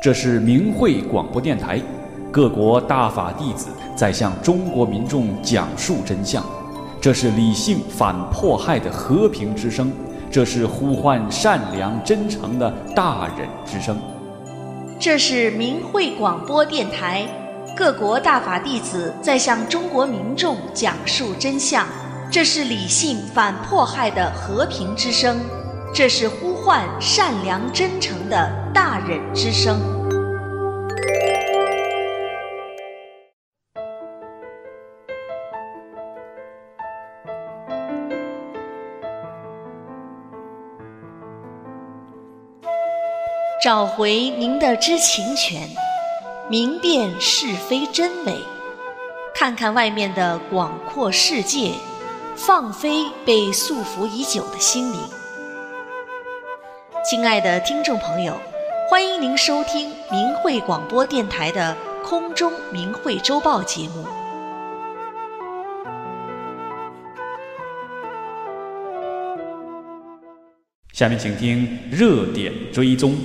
这是明慧广播电台，各国大法弟子在向中国民众讲述真相。这是理性反迫害的和平之声，这是呼唤善良真诚的大忍之声。 这是明慧广播电台，各国大法弟子在向中国民众讲述真相。这是理性反迫害的和平之声，这是呼唤善良真诚的大忍之声。找回您的知情权，明辨是非真伪，看看外面的广阔世界，放飞被束缚已久的心灵。亲爱的听众朋友，欢迎您收听明慧广播电台的空中明慧周报节目。 下面请听热点追踪。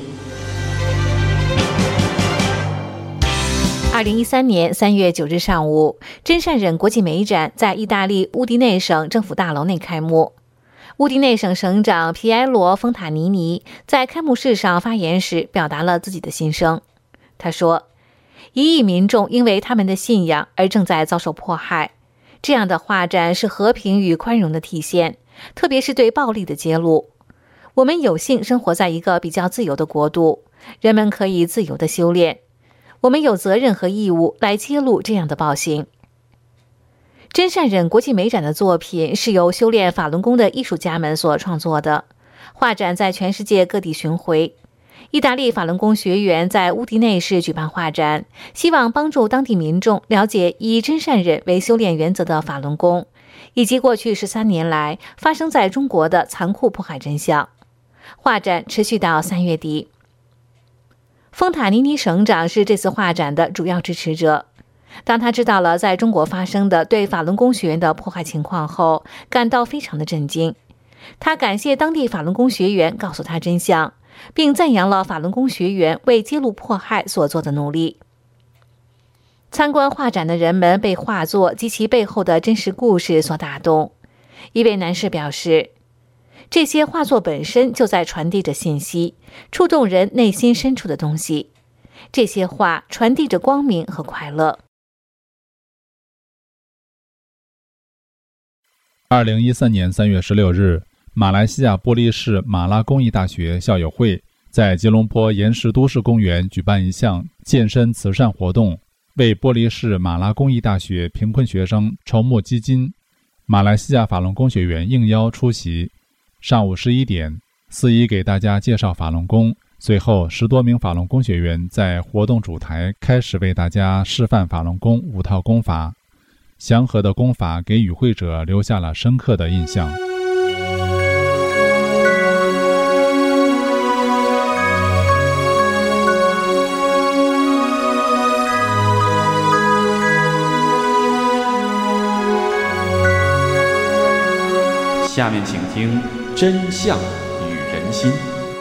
2013年3月9日上午，真善忍国际美展在意大利乌迪内省政府大楼内开幕。乌迪内省省长皮埃罗·丰塔尼尼在开幕式上发言时表达了自己的心声。他说，1亿民众因为他们的信仰而正在遭受迫害，这样的画展是和平与宽容的体现，特别是对暴力的揭露。我们有幸生活在一个比较自由的国度，人们可以自由地修炼。我们有责任和义务来揭露这样的暴行。真善忍国际美展的作品是由修炼法轮功的艺术家们所创作的，画展在全世界各地巡回。意大利法轮功学员在乌迪内市举办画展，希望帮助当地民众了解以真善忍为修炼原则的法轮功，以及过去13年来发生在中国的残酷迫害真相。画展持续到3月底。丰塔尼尼省长是这次画展的主要支持者。当他知道了在中国发生的对法轮功学员的迫害情况后，感到非常的震惊。他感谢当地法轮功学员告诉他真相，并赞扬了法轮功学员为揭露迫害所做的努力。参观画展的人们被画作及其背后的真实故事所打动。一位男士表示，这些画作本身就在传递着信息，触动人内心深处的东西。这些画传递着光明和快乐。 2013年3月16日，马来西亚玻璃市马拉公益大学校友会在吉隆坡岩石都市公园举办一项健身慈善活动，为玻璃市马拉公益大学贫困学生筹募基金。马来西亚法轮功学员应邀出席。上午11点，司仪给大家介绍法轮功，随后10多名法轮功学员在活动主台开始为大家示范法轮功5套功法。祥和的功法给与会者留下了深刻的印象。 下面请听真相与人心。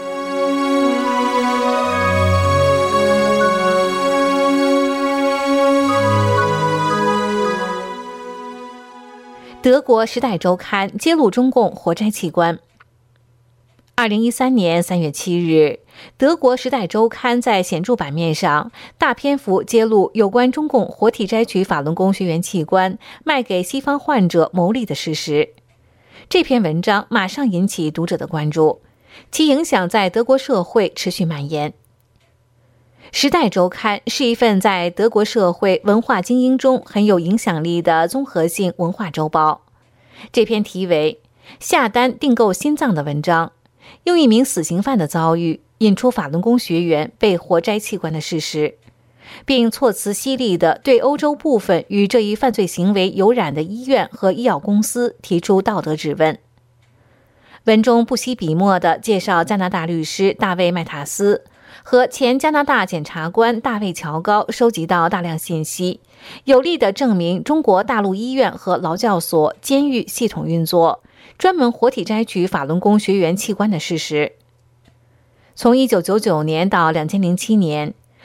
德国《时代周刊》揭露中共活摘器官。2013年3月7日，德国《时代周刊》在显著版面上大篇幅揭露有关中共活体摘取法轮功学员器官卖给西方患者牟利的事实。这篇文章马上引起读者的关注，其影响在德国社会持续蔓延。《时代周刊》是一份在德国社会文化精英中很有影响力的综合性文化周报。这篇题为“下单订购心脏”的文章，用一名死刑犯的遭遇引出法轮功学员被活摘器官的事实，并措辞犀利地对欧洲部分与这一犯罪行为有染的医院和医药公司提出道德质问。文中不惜笔墨地介绍加拿大律师大卫·麦塔斯和前加拿大检察官大卫·乔高收集到大量信息，有力地证明中国大陆医院和劳教所、监狱系统运作，专门活体摘取法轮功学员器官的事实。从1999年到2007年，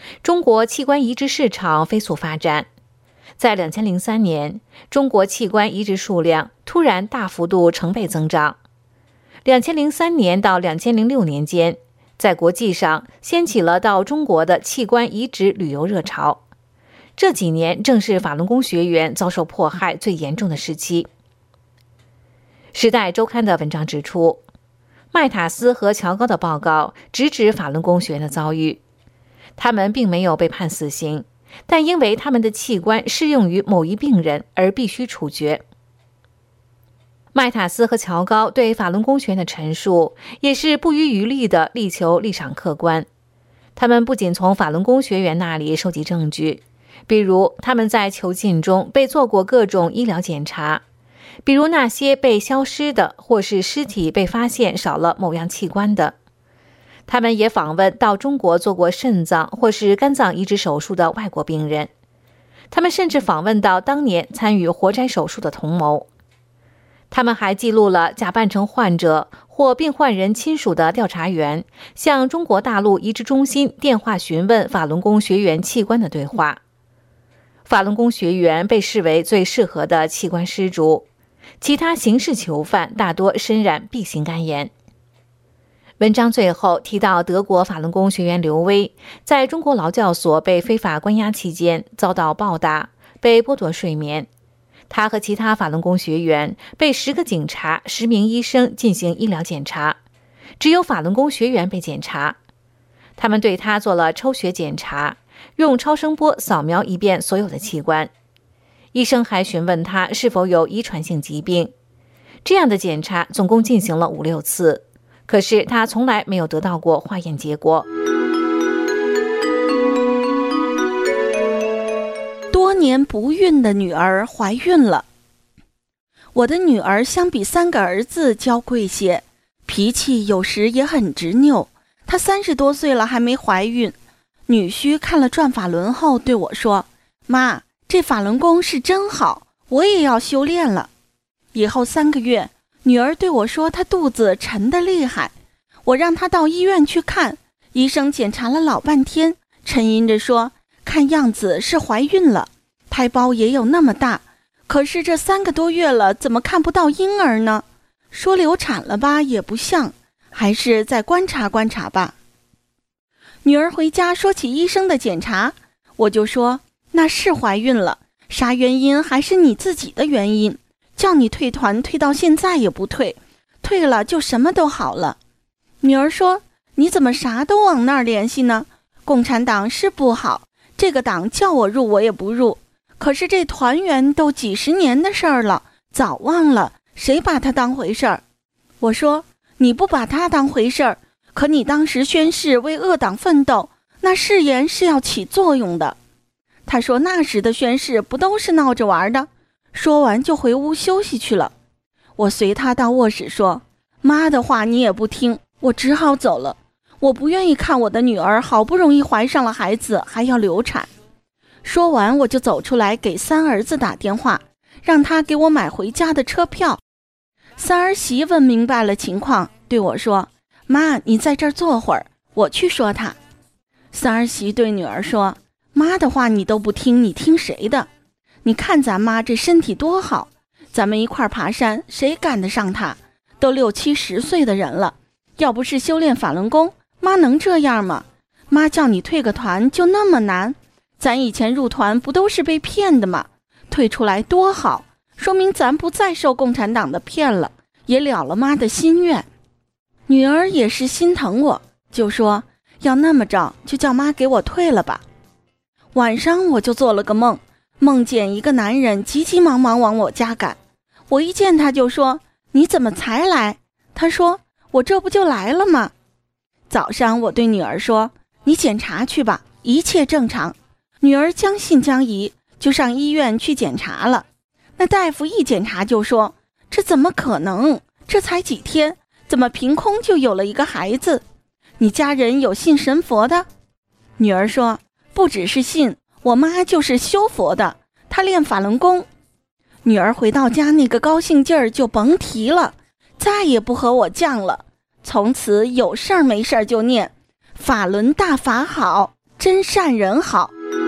中国器官移植市场飞速发展。在2003年，中国器官移植数量突然大幅度成倍增长。2003年到2006年间，在国际上掀起了到中国的器官移植旅游热潮。这几年正是法轮功学员遭受迫害最严重的时期。时代周刊的文章指出，麦塔斯和乔高的报告直指法轮功学员的遭遇。他们并没有被判死刑，但因为他们的器官适用于某一病人而必须处决。麦塔斯和乔高对法轮功学员的陈述也是不遗余力地力求立场客观。他们不仅从法轮功学员那里收集证据，比如他们在囚禁中被做过各种医疗检查，比如那些被消失的或是尸体被发现少了某样器官的。他们也访问到中国做过肾脏或是肝脏移植手术的外国病人，他们甚至访问到当年参与活摘手术的同谋。他们还记录了假扮成患者或病患人亲属的调查员向中国大陆移植中心电话询问法轮功学员器官的对话。法轮功学员被视为最适合的器官失主，其他刑事囚犯大多身染 B 型肝炎。文章最后提到，德国法轮功学员刘威在中国劳教所被非法关押期间遭到暴打，被剥夺睡眠。他和其他法轮功学员被10个警察、10名医生进行医疗检查，只有法轮功学员被检查。他们对他做了抽血检查，用超声波扫描一遍所有的器官。医生还询问他是否有遗传性疾病。这样的检查总共进行了5-6次，可是他从来没有得到过化验结果。 多年不孕的女儿怀孕了。我的女儿相比3个儿子娇贵些，脾气有时也很执拗。她30多岁了还没怀孕。女婿看了转法轮后对我说：“妈，这法轮功是真好，我也要修炼了。”以后3个月，女儿对我说她肚子沉得厉害，我让她到医院去看。医生检查了老半天，沉吟着说：“看样子是怀孕了，胎胞也有那么大，可是这3个多月了，怎么看不到婴儿呢？说流产了吧，也不像，还是再观察观察吧。”女儿回家说起医生的检查，我就说：“那是怀孕了，啥原因还是你自己的原因，叫你退团退到现在也不退，退了就什么都好了。”女儿说：“你怎么啥都往那儿联系呢？共产党是不好，这个党叫我入我也不入，可是这团员都几10年的事儿了，早忘了，谁把他当回事儿？”我说：“你不把他当回事儿，可你当时宣誓为恶党奋斗，那誓言是要起作用的。”他说：“那时的宣誓不都是闹着玩的？”说完就回屋休息去了。我随他到卧室说：“妈的话你也不听，我只好走了。我不愿意看我的女儿好不容易怀上了孩子还要流产。”说完我就走出来给3儿子打电话，让他给我买回家的车票。3儿媳问明白了情况，对我说：“妈，你在这儿坐会儿，我去说他。”3儿媳对女儿说：“妈的话你都不听，你听谁的？你看咱妈这身体多好，咱们一块儿爬山，谁赶得上她？都60、70岁的人了，要不是修炼法轮功，妈能这样吗？妈叫你退个团就那么难？咱以前入团不都是被骗的吗？退出来多好，说明咱不再受共产党的骗了，也了了妈的心愿。”女儿也是心疼我，就说：“要那么着，就叫妈给我退了吧。”晚上我就做了个梦，梦见一个男人急急忙忙往我家赶。我一见他就说：“你怎么才来？”他说：“我这不就来了吗？”早上我对女儿说：“你检查去吧，一切正常。”女儿将信将疑，就上医院去检查了。那大夫一检查就说：“这怎么可能？这才几天，怎么凭空就有了一个孩子？你家人有信神佛的？”女儿说：“不只是信，我妈就是修佛的，她练法轮功。”女儿回到家那个高兴劲儿就甭提了，再也不和我犟了。从此有事儿没事儿就念：“法轮大法好， 真善人好。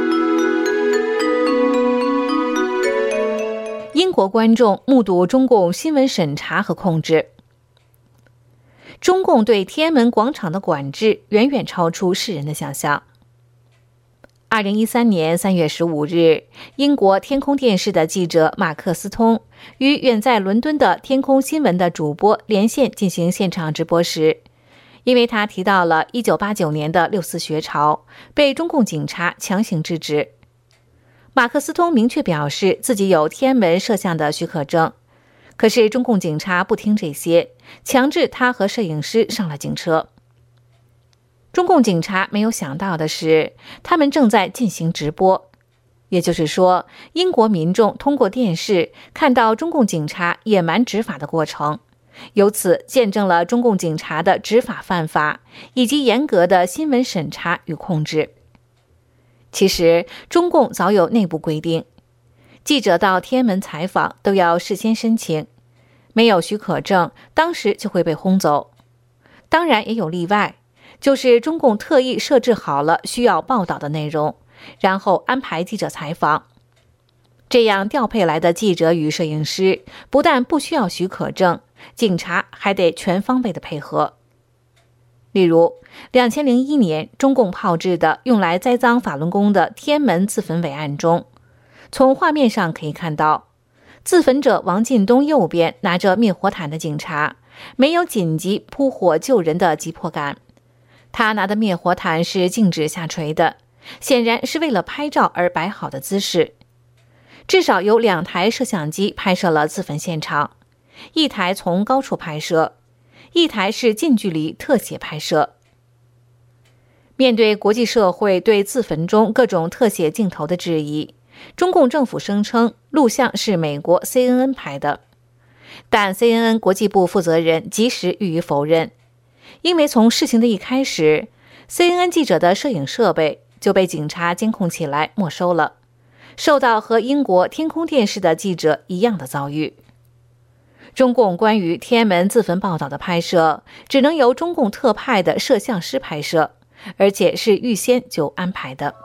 英国观众目睹中共新闻审查和控制。中共对天安门广场的管制远远超出世人的想象。2013年3月15日，英国天空电视的记者马克斯通与远在伦敦的天空新闻的主播连线进行现场直播时，因为他提到了1989年的六四学潮，被中共警察强行制止。马克斯通明确表示自己有天安门摄像的许可证，可是中共警察不听这些，强制他和摄影师上了警车。中共警察没有想到的是，他们正在进行直播，也就是说，英国民众通过电视看到中共警察野蛮执法的过程，由此见证了中共警察的执法犯法以及严格的新闻审查与控制。其实，中共早有内部规定，记者到天安门采访都要事先申请，没有许可证，当时就会被轰走。当然也有例外，就是中共特意设置好了需要报道的内容，然后安排记者采访。这样调配来的记者与摄影师不但不需要许可证，警察还得全方位的配合。例如2001年中共炮制的用来栽赃法轮功的天安门自焚伟案中，从画面上可以看到，自焚者王进东右边拿着灭火毯的警察没有紧急扑火救人的急迫感，他拿的灭火毯是静止下垂的，显然是为了拍照而摆好的姿势。至少有2台摄像机拍摄了自焚现场，一台从高处拍摄，一台是近距离特写拍摄。面对国际社会对自焚中各种特写镜头的质疑，中共政府声称录像是美国 CNN 拍的，但 CNN 国际部负责人及时予以否认，因为从事情的一开始， CNN 记者的摄影设备就被警察监控起来没收了，受到和英国天空电视的记者一样的遭遇。中共关于天安门自焚报道的拍摄只能由中共特派的摄像师拍摄，而且是预先就安排的。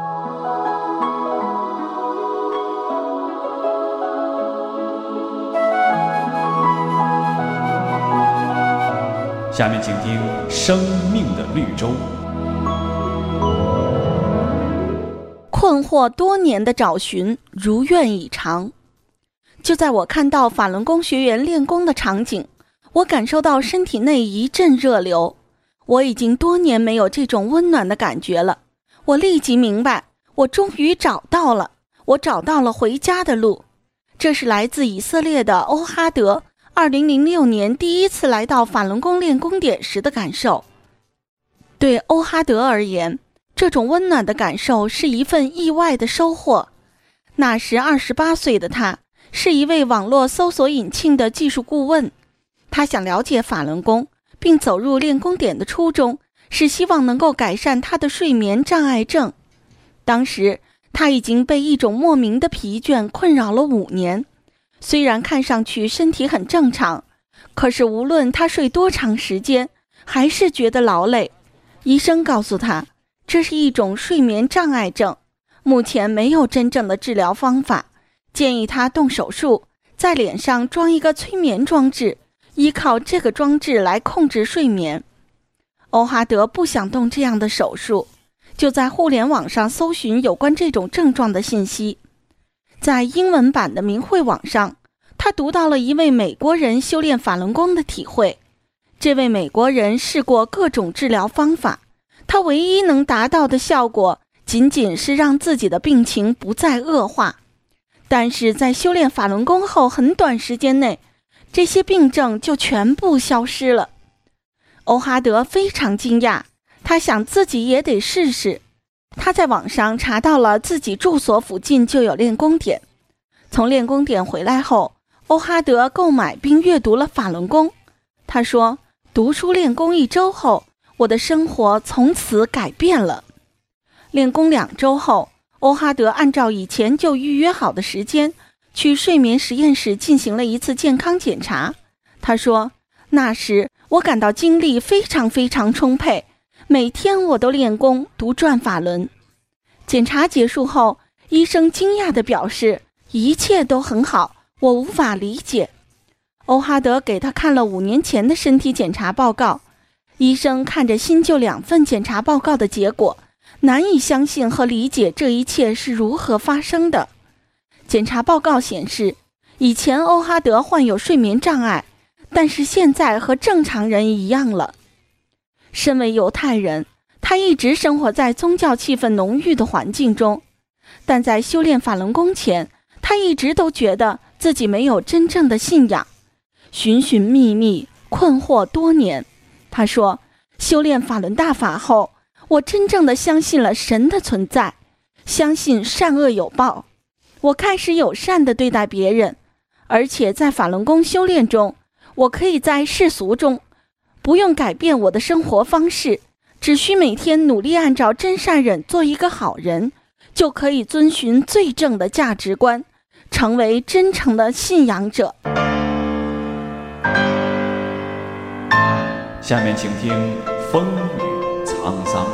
下面请听《生命的绿洲》。 困惑多年的找寻如愿以偿。就在我看到法轮功学员练功的场景，我感受到身体内一阵热流。我已经多年没有这种温暖的感觉了。我立即明白，我终于找到了，我找到了回家的路。这是来自以色列的欧哈德2006年第一次来到法轮功练功点时的感受。对欧哈德而言，这种温暖的感受是一份意外的收获。那时28岁的他是一位网络搜索引擎的技术顾问，他想了解法轮功，并走入练功点的初衷是希望能够改善他的睡眠障碍症。当时他已经被一种莫名的疲倦困扰了5年，虽然看上去身体很正常，可是无论他睡多长时间，还是觉得劳累。医生告诉他，这是一种睡眠障碍症，目前没有真正的治疗方法，建议他动手术，在脸上装一个催眠装置，依靠这个装置来控制睡眠。欧哈德不想动这样的手术，就在互联网上搜寻有关这种症状的信息。在英文版的明慧网上，他读到了一位美国人修炼法轮功的体会。这位美国人试过各种治疗方法，他唯一能达到的效果仅仅是让自己的病情不再恶化。但是在修炼法轮功后很短时间内，这些病症就全部消失了。欧哈德非常惊讶，他想自己也得试试。他在网上查到了自己住所附近就有练功点。从练功点回来后，欧哈德购买并阅读了法轮功。他说，读书练功1周后，我的生活从此改变了。练功2周后，欧哈德按照以前就预约好的时间，去睡眠实验室进行了一次健康检查。他说，那时我感到精力非常充沛， 每天我都练功读转法轮。检查结束后，医生惊讶地表示一切都很好，我无法理解。欧哈德给他看了5年前的身体检查报告，医生看着新旧2份检查报告的结果，难以相信和理解这一切是如何发生的。检查报告显示，以前欧哈德患有睡眠障碍，但是现在和正常人一样了。身为犹太人，他一直生活在宗教气氛浓郁的环境中，但在修炼法轮功前，他一直都觉得自己没有真正的信仰，寻寻觅觅，困惑多年。他说，修炼法轮大法后，我真正的相信了神的存在，相信善恶有报，我开始友善地对待别人，而且在法轮功修炼中，我可以在世俗中不用改变我的生活方式，只需每天努力按照真善忍做一个好人，就可以遵循最正的价值观，成为真诚的信仰者。 下面请听风雨沧桑。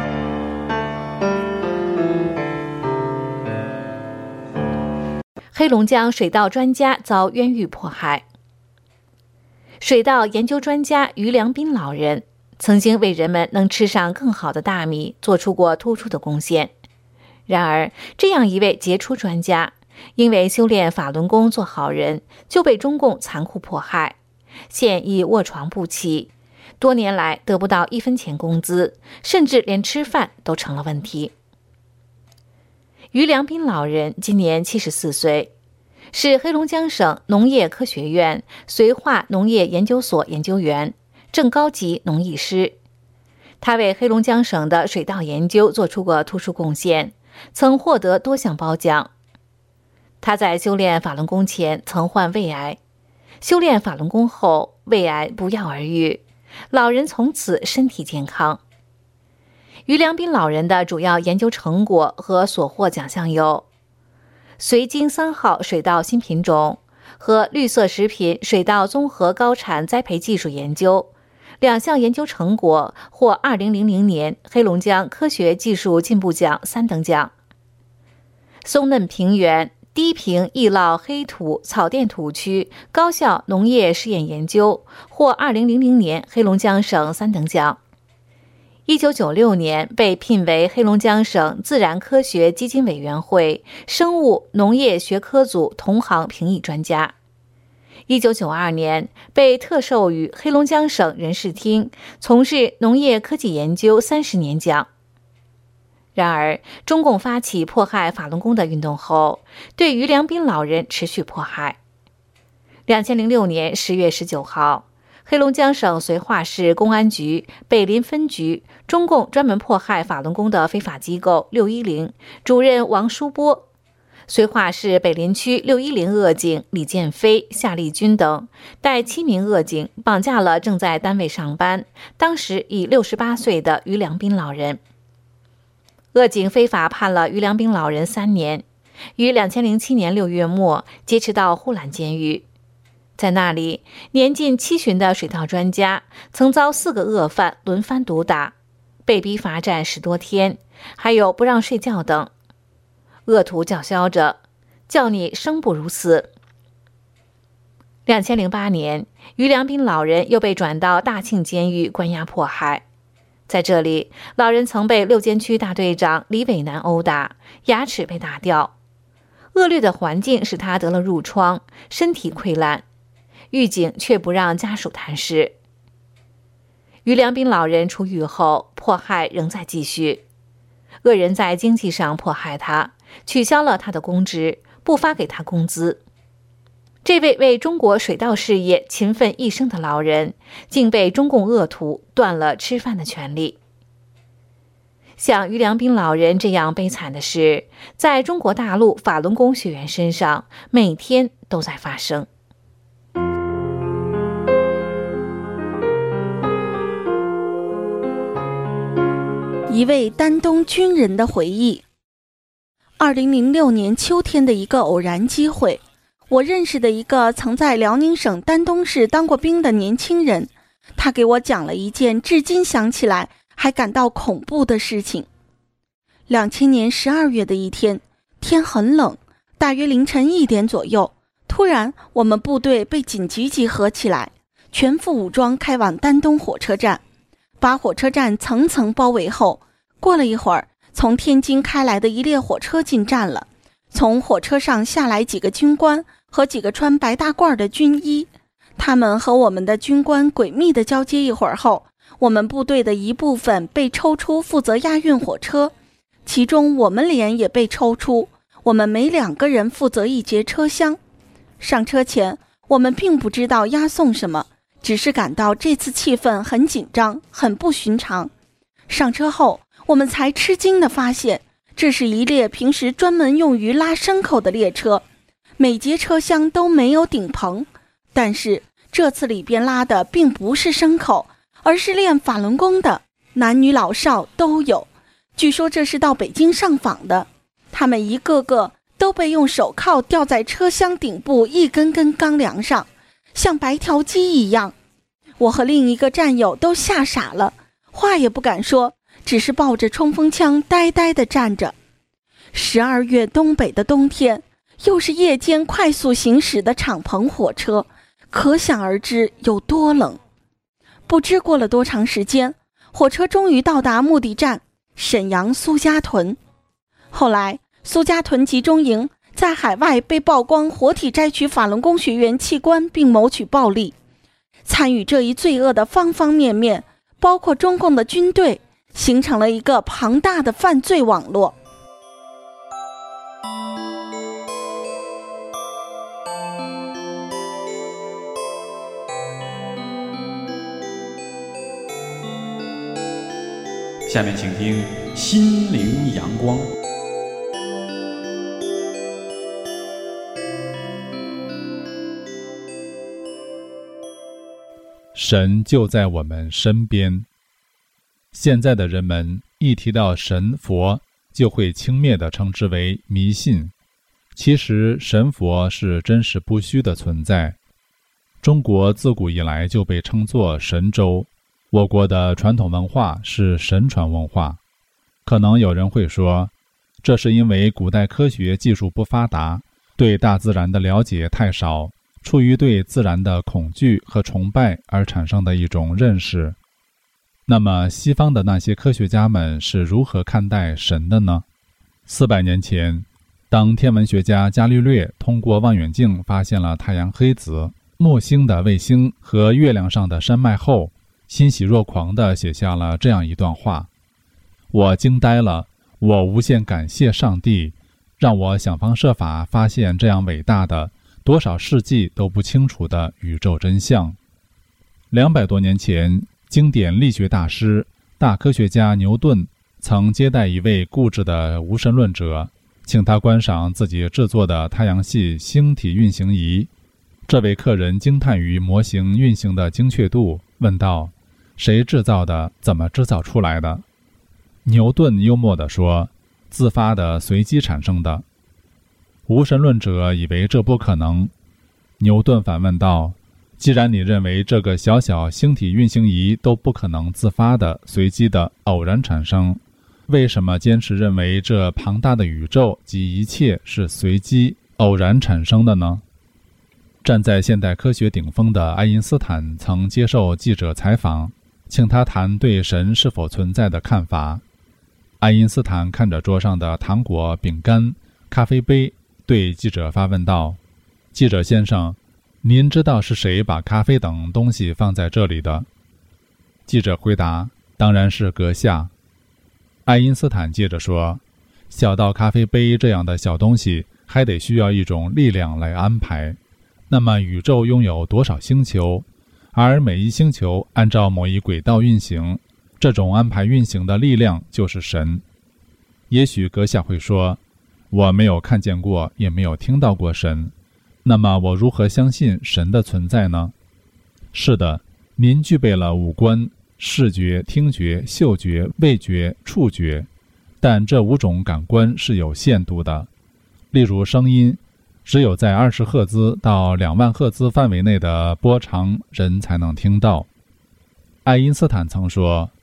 黑龙江水稻专家遭冤狱迫害。水稻研究专家于良斌老人曾经为人们能吃上更好的大米做出过突出的贡献。然而，这样一位杰出专家，因为修炼法轮功做好人，就被中共残酷迫害，现已卧床不起，多年来得不到1分钱工资，甚至连吃饭都成了问题。于良斌老人今年74岁，是黑龙江省农业科学院绥化农业研究所研究员，正高级农艺师。他为黑龙江省的水稻研究做出过突出贡献，曾获得多项褒奖。他在修炼法轮功前曾患胃癌，修炼法轮功后胃癌不药而愈，老人从此身体健康。于良斌老人的主要研究成果和所获奖项有绥经3号水稻新品种和绿色食品水稻综合高产栽培技术研究，2项研究成果获2000年黑龙江科学技术进步奖3等奖。松嫩平原低平易涝黑土草甸土区高效农业试验研究获2000年黑龙江省3等奖。1996年被聘为黑龙江省自然科学基金委员会生物农业学科组同行评议专家。1992年被特授予黑龙江省人事厅从事农业科技研究30年奖。然而，中共发起迫害法轮功的运动后，对于良斌老人持续迫害。2006年10月19号，黑龙江省绥化市公安局北林分局中共专门迫害法轮功的非法机构610主任王书波，绥化市北林区610恶警李建飞、夏立军等带7名恶警绑架了正在单位上班，当时已68岁的于良斌老人。恶警非法判了于良斌老人3年，于2007年6月末劫持到呼兰监狱。在那里，年近70的水稻专家曾遭4个恶犯轮番毒打，被逼罚站10多天，还有不让睡觉等。恶徒叫嚣着叫你生不如死。2008年，于良斌老人又被转到大庆监狱关押迫害。在这里，老人曾被6监区大队长李伟南殴打，牙齿被打掉。恶劣的环境使他得了褥疮，身体溃烂，狱警却不让家属探视。于良斌老人出狱后，迫害仍在继续。恶人在经济上迫害他，取消了他的公职，不发给他工资。这位为中国水稻事业勤奋一生的老人，竟被中共恶徒断了吃饭的权利。像于良斌老人这样悲惨的事，在中国大陆法轮功学员身上每天都在发生。 一位丹东军人的回忆。2006年秋天的一个偶然机会，我认识的一个曾在辽宁省丹东市当过兵的年轻人，他给我讲了一件至今想起来还感到恐怖的事情。2000年12月的一天，天很冷，大约凌晨1点左右，突然我们部队被紧急集合起来，全副武装开往丹东火车站，把火车站层层包围后，过了一会儿，从天津开来的一列火车进站了，从火车上下来几个军官和几个穿白大褂的军医，他们和我们的军官诡秘地交接一会儿后，我们部队的一部分被抽出负责押运火车，其中我们连也被抽出，我们每2个人负责一节车厢。上车前，我们并不知道押送什么，只是感到这次气氛很紧张，很不寻常。上车后，我们才吃惊地发现，这是一列平时专门用于拉牲口的列车，每节车厢都没有顶棚，但是这次里边拉的并不是牲口，而是练法轮功的，男女老少都有。据说这是到北京上访的，他们一个个都被用手铐吊在车厢顶部一根根钢梁上，像白条鸡一样。我和另一个战友都吓傻了，话也不敢说，只是抱着冲锋枪呆呆地站着。12月东北的冬天，又是夜间快速行驶的敞篷火车，可想而知有多冷。不知过了多长时间，火车终于到达目的站沈阳苏家屯。后来苏家屯集中营在海外被曝光活体摘取法轮功学员器官并谋取暴利，参与这一罪恶的方方面面，包括中共的军队，形成了一个庞大的犯罪网络。 下面请听心灵阳光。 神就在我们身边。现在的人们一提到神佛，就会轻蔑地称之为迷信。其实神佛是真实不虚的存在。中国自古以来就被称作神州，我国的传统文化是神传文化。可能有人会说，这是因为古代科学技术不发达，对大自然的了解太少，出于对自然的恐惧和崇拜而产生的一种认识。那么西方的那些科学家们是如何看待神的呢？400年前，当天文学家伽利略通过望远镜发现了太阳黑子、木星的卫星和月亮上的山脉后，欣喜若狂地写下了这样一段话：我惊呆了，我无限感谢上帝，让我想方设法发现这样伟大的、多少世纪都不清楚的宇宙真相。200多年前，经典力学大师、大科学家牛顿曾接待一位固执的无神论者，请他观赏自己制作的太阳系星体运行仪。这位客人惊叹于模型运行的精确度，问道：谁制造的？怎么制造出来的？牛顿幽默地说：自发的，随机产生的。无神论者以为这不可能。牛顿反问道：既然你认为这个小小星体运行仪都不可能自发的、随机的、偶然产生，为什么坚持认为这庞大的宇宙及一切是随机、偶然产生的呢？站在现代科学顶峰的爱因斯坦曾接受记者采访，请他谈对神是否存在的看法。爱因斯坦看着桌上的糖果、饼干、咖啡杯，对记者发问道：记者先生，您知道是谁把咖啡等东西放在这里的？记者回答：当然是阁下。爱因斯坦接着说：小到咖啡杯这样的小东西，还得需要一种力量来安排。那么宇宙拥有多少星球？而每一星球按照某一轨道运行，这种安排运行的力量就是神。也许阁下会说，我没有看见过，也没有听到过神，那么我如何相信神的存在呢？是的，您具备了五官：视觉、听觉、嗅觉、味觉、触觉，但这5种感官是有限度的。例如声音，只有在20赫兹到2万赫兹范围内的波长，人才能听到。爱因斯坦曾说，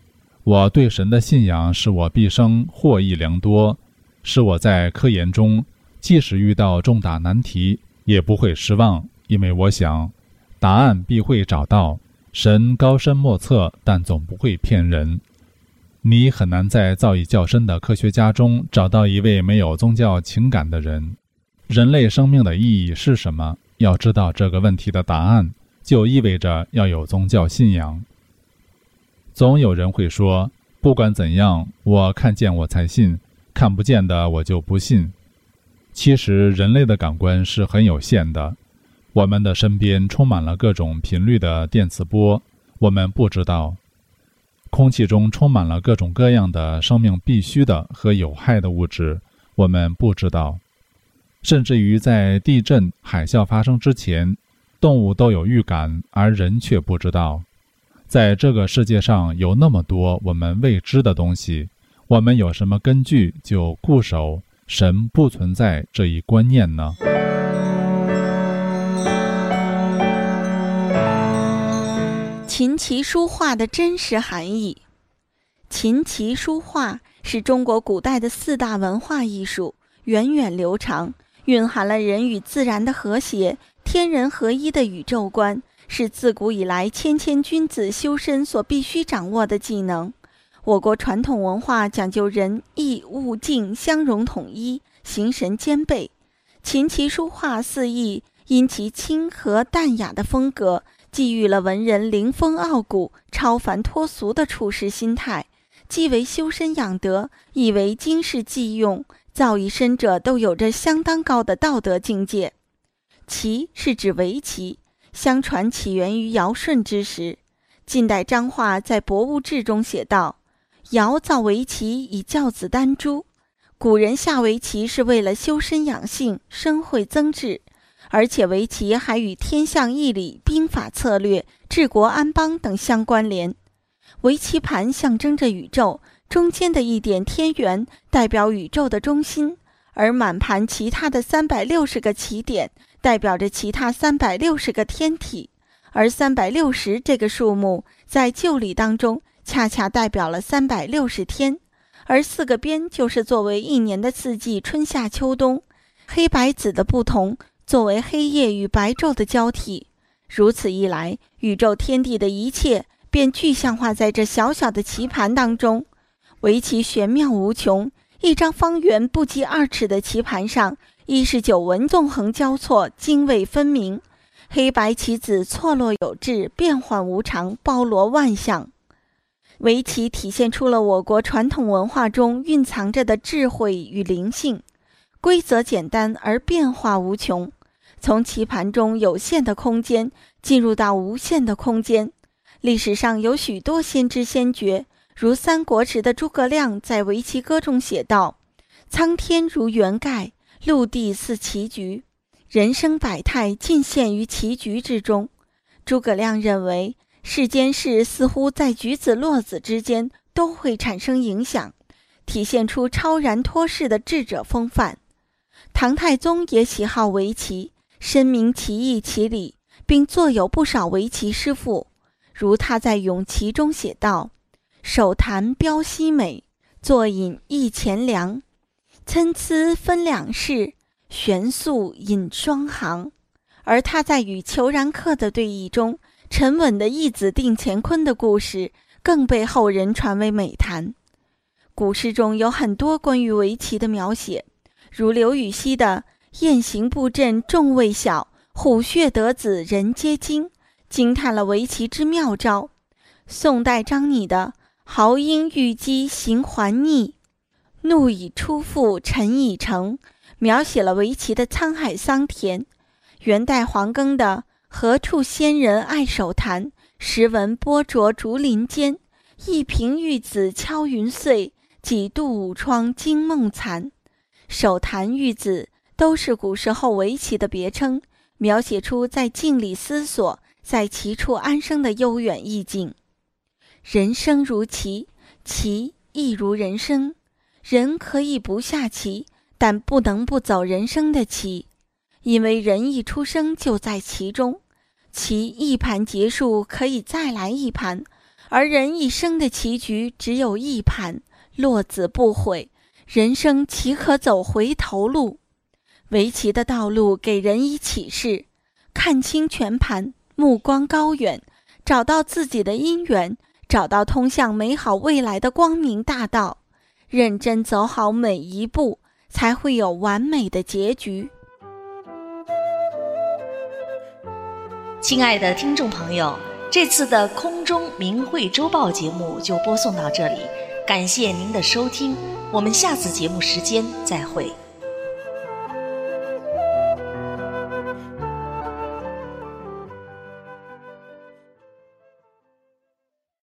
我对神的信仰使我毕生获益良多，使我在科研中即使遇到重大难题也不会失望，因为我想答案必会找到。神高深莫测，但总不会骗人。你很难在造诣较深的科学家中找到一位没有宗教情感的人。人类生命的意义是什么？要知道这个问题的答案，就意味着要有宗教信仰。总有人会说，不管怎样，我看见我才信，看不见的我就不信。其实人类的感官是很有限的，我们的身边充满了各种频率的电磁波，我们不知道。空气中充满了各种各样的生命必需的和有害的物质，我们不知道。甚至于在地震、海啸发生之前，动物都有预感，而人却不知道。在这个世界上有那么多我们未知的东西，我们有什么根据就固守神不存在这一观念呢？ 琴棋书画的真实含义。琴棋书画是中国古代的4大文化艺术，源远流长，蕴含了人与自然的和谐、天人合一的宇宙观，是自古以来谦谦君子修身所必须掌握的技能。我国传统文化讲究人义物境相融统一，形神兼备。琴棋书画4艺因其清和淡雅的风格，寄予了文人凌风傲骨、超凡脱俗的处世心态，既为修身养德，亦为经世济用，造诣深者都有着相当高的道德境界。棋是指围棋，相传起源于尧舜之时。近代张化在《博物志》中写道：尧造围棋以教子丹朱。古人下围棋是为了修身养性、生慧增智，而且围棋还与天象易理、兵法策略、治国安邦等相关联。围棋盘象征着宇宙，中间的一点天元代表宇宙的中心，而满盘其他的360个棋点代表着其他360个天体，而360这个数目在旧历当中恰恰代表了360天，而4个边就是作为一年的4季春夏秋冬，黑白紫的不同作为黑夜与白昼的交替。如此一来，宇宙天地的一切便具象化在这小小的棋盘当中。围棋玄妙无穷，一张方圆不及2尺的棋盘上，19纹纵横交错，泾渭分明，黑白棋子错落有致，变幻无常，包罗万象。围棋体现出了我国传统文化中蕴藏着的智慧与灵性，规则简单而变化无穷，从棋盘中有限的空间进入到无限的空间。历史上有许多先知先觉，如三国时的诸葛亮在围棋歌中写道：苍天如圆盖，陆地似棋局，人生百态尽现于棋局之中。诸葛亮认为世间事似乎在举子落子之间都会产生影响，体现出超然脱世的智者风范。唐太宗也喜好围棋，深明棋艺棋理，并作有不少围棋诗赋，如他在《咏棋》中写道：手弹标西美，坐饮一钱粮，参差分两式，玄素引双行。而他在与裘然客的对弈中，沉稳的一子定乾坤的故事更被后人传为美谈。古诗中有很多关于围棋的描写，如刘禹锡的雁行布阵众未晓，虎穴得子人皆惊，惊叹了围棋之妙招。宋代张拟的豪英遇击行还逆，怒以出复陈以成，描写了围棋的沧海桑田。元代黄庚的何处仙人爱手弹，时闻波浊竹林间，一平玉子敲云碎，几度武窗惊梦残。手弹玉子都是古时候围棋的别称，描写出在静里思索，在棋处安生的悠远意境。人生如棋，棋亦如人生。人可以不下棋，但不能不走人生的棋，因为人一出生就在其中。棋一盘结束，可以再来一盘， 而人一生的棋局只有一盘，落子不悔，人生岂可走回头路？围棋的道路给人以启示，看清全盘，目光高远，找到自己的因缘，找到通向美好未来的光明大道，认真走好每一步，才会有完美的结局。 亲爱的听众朋友，这次的空中明慧周报节目就播送到这里，感谢您的收听，我们下次节目时间再会。